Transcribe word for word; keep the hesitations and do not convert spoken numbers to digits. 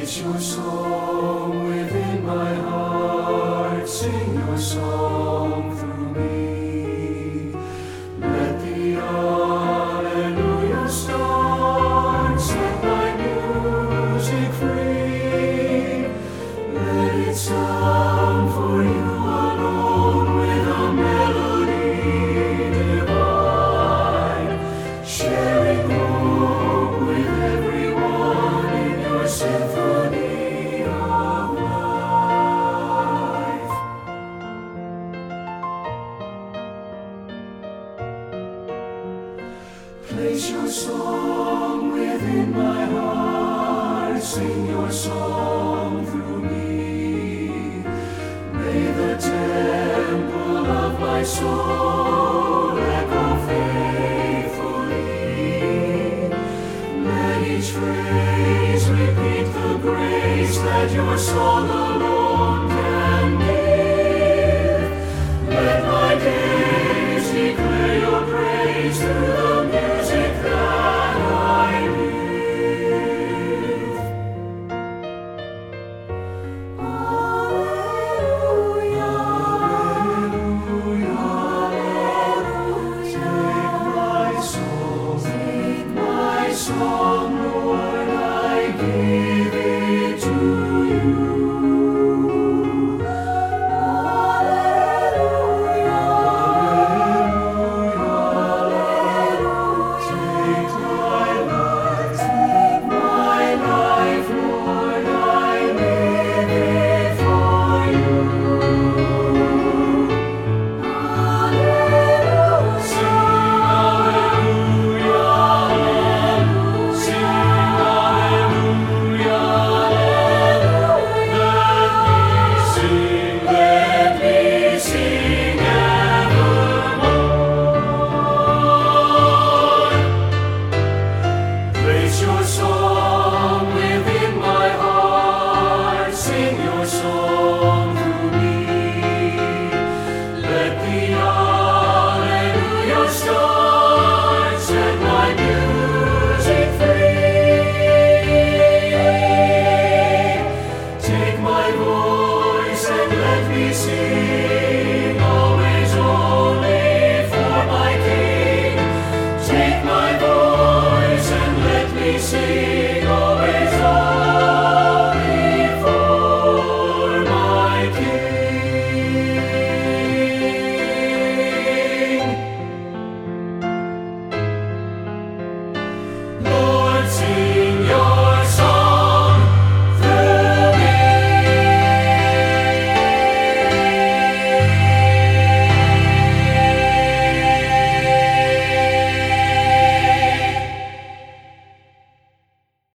Place your song within my heart, sing your song through me. Let the Alleluia start, set my music free. Let it sound for you alone with a melody divine, sharing hope with everyone in your symphony of life. Place your song within my heart, sing your song through me. May the temple of my soul echo faithfully. Let each phrase repeat the grace that your song alone